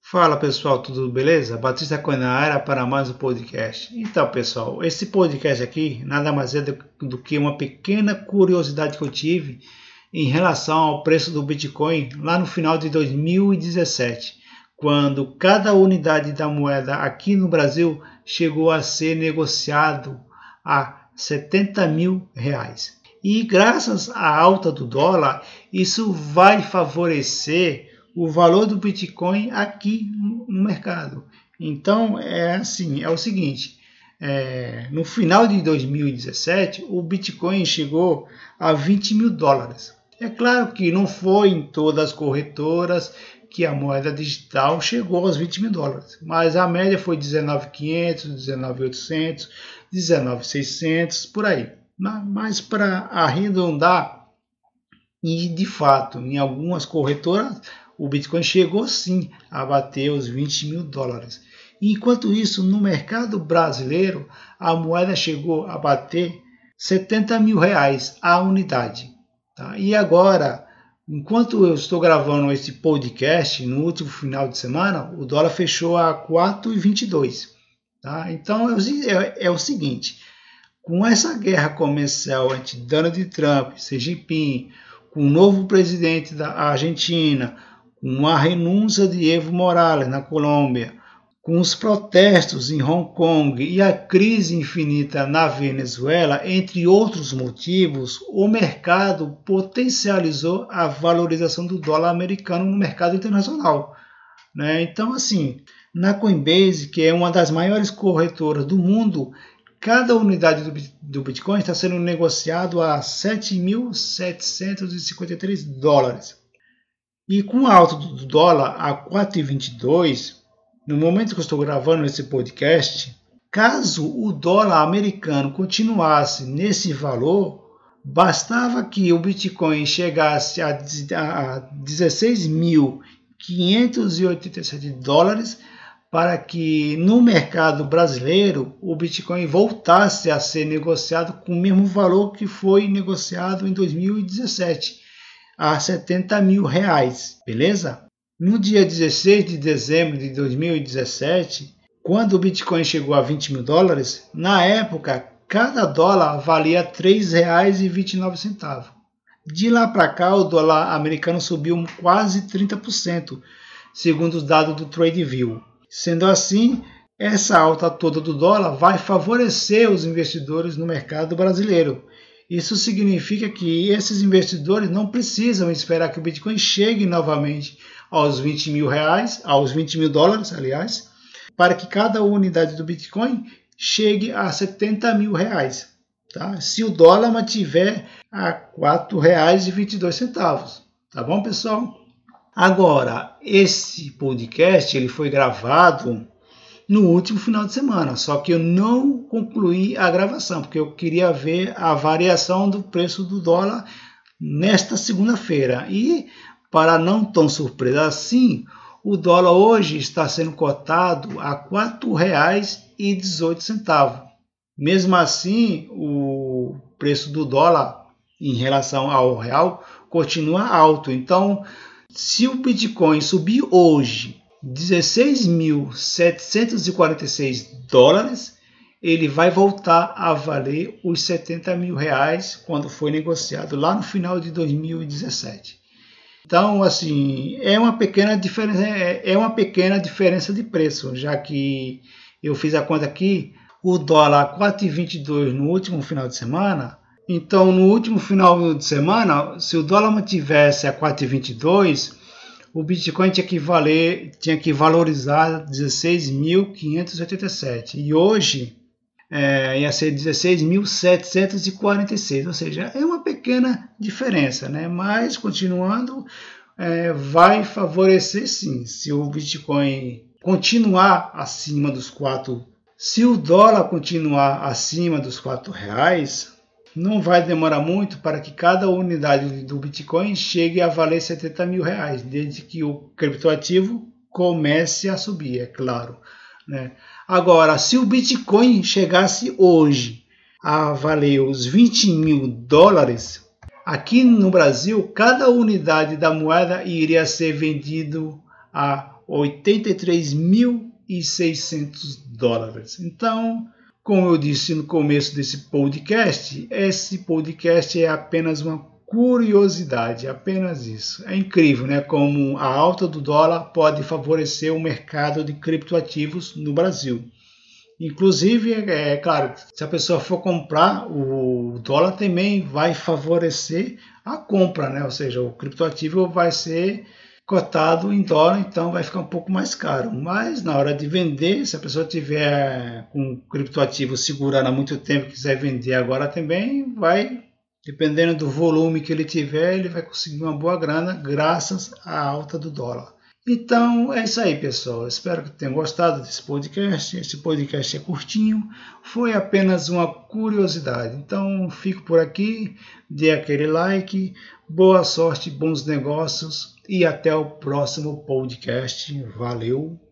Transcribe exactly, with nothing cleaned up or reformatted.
Fala pessoal, tudo beleza? Batista Coelho na área para mais um podcast. Então pessoal, esse podcast aqui nada mais é do, do que uma pequena curiosidade que eu tive em relação ao preço do Bitcoin lá no final de dois mil e dezessete, quando cada unidade da moeda aqui no Brasil chegou a ser negociado a setenta mil reais. E graças à alta do dólar, isso vai favorecer o valor do Bitcoin aqui no mercado. Então é assim, é o seguinte, é, no final de dois mil e dezessete o Bitcoin chegou a vinte mil dólares. É claro que não foi em todas as corretoras que a moeda digital chegou aos vinte mil dólares, mas a média foi dezenove mil e quinhentos, dezenove mil e oitocentos, dezenove mil e seiscentos, por aí. Mas para arredondar, e de fato, em algumas corretoras, o Bitcoin chegou sim a bater os vinte mil dólares. Enquanto isso, no mercado brasileiro, a moeda chegou a bater setenta mil reais a unidade. Tá? E agora, enquanto eu estou gravando esse podcast, no último final de semana, o dólar fechou a quatro reais e vinte e dois. Tá? Então é, é, é o seguinte, com essa guerra comercial entre Donald Trump, Xi Jinping, com o novo presidente da Argentina, com a renúncia de Evo Morales na Colômbia, com os protestos em Hong Kong e a crise infinita na Venezuela, entre outros motivos, o mercado potencializou a valorização do dólar americano no mercado internacional. Né? Então, assim, na Coinbase, que é uma das maiores corretoras do mundo, cada unidade do Bitcoin está sendo negociado a sete mil setecentos e cinquenta e três dólares. E com a alta do dólar a quatro reais e vinte e dois, no momento que eu estou gravando esse podcast, caso o dólar americano continuasse nesse valor, bastava que o Bitcoin chegasse a dezesseis mil quinhentos e oitenta e sete dólares para que no mercado brasileiro o Bitcoin voltasse a ser negociado com o mesmo valor que foi negociado em dois mil e dezessete, a setenta mil reais, beleza? No dia dezesseis de dezembro de dois mil e dezessete, quando o Bitcoin chegou a vinte mil dólares, na época cada dólar valia três reais e vinte e nove centavos. De lá para cá o dólar americano subiu quase trinta por cento, segundo os dados do TradeView. Sendo assim, essa alta toda do dólar vai favorecer os investidores no mercado brasileiro. Isso significa que esses investidores não precisam esperar que o Bitcoin chegue novamente aos vinte mil reais, aos vinte mil dólares, aliás, para que cada unidade do Bitcoin chegue a setenta mil reais. Tá? Se o dólar mantiver a quatro reais e vinte e dois centavos. Tá bom, pessoal? Agora, esse podcast ele foi gravado no último final de semana, só que eu não concluí a gravação, porque eu queria ver a variação do preço do dólar nesta segunda-feira. E, para não tão surpresa assim, o dólar hoje está sendo cotado a quatro reais e dezoito centavos. Mesmo assim, o preço do dólar em relação ao real continua alto. Então, se o Bitcoin subir hoje dezesseis mil setecentos e quarenta e seis dólares, ele vai voltar a valer os setenta mil reais quando foi negociado lá no final de dois mil e dezessete. Então, assim, é uma pequena diferença, é uma pequena diferença de preço, já que eu fiz a conta aqui, o dólar a quatro reais e vinte e dois no último final de semana. Então, no último final de semana, se o dólar mantivesse a quatro reais e vinte e dois, o Bitcoin tinha que valer, tinha que valorizar dezesseis mil quinhentos e oitenta e sete e hoje é, ia ser dezesseis mil setecentos e quarenta e seis, ou seja, é uma pequena diferença, né? Mas continuando, é, vai favorecer sim, se o Bitcoin continuar acima dos quatro, se o dólar continuar acima dos quatro reais, não vai demorar muito para que cada unidade do Bitcoin chegue a valer setenta mil reais, desde que o criptoativo comece a subir, é claro. Né? Agora, se o Bitcoin chegasse hoje a valer os vinte mil dólares, aqui no Brasil, cada unidade da moeda iria ser vendido a oitenta e três mil e seiscentos dólares. Então, como eu disse no começo desse podcast, esse podcast é apenas uma curiosidade, apenas isso. É incrível, né? Como a alta do dólar pode favorecer o mercado de criptoativos no Brasil. Inclusive, é claro, se a pessoa for comprar, o dólar também vai favorecer a compra, né? Ou seja, o criptoativo vai ser cotado em dólar, então vai ficar um pouco mais caro. Mas na hora de vender, se a pessoa tiver com o criptoativo segurando há muito tempo e quiser vender agora também, vai, dependendo do volume que ele tiver, ele vai conseguir uma boa grana graças à alta do dólar. Então é isso aí, pessoal. Espero que tenham gostado desse podcast. Esse podcast é curtinho, foi apenas uma curiosidade. Então fico por aqui, dê aquele like, boa sorte, bons negócios e até o próximo podcast. Valeu!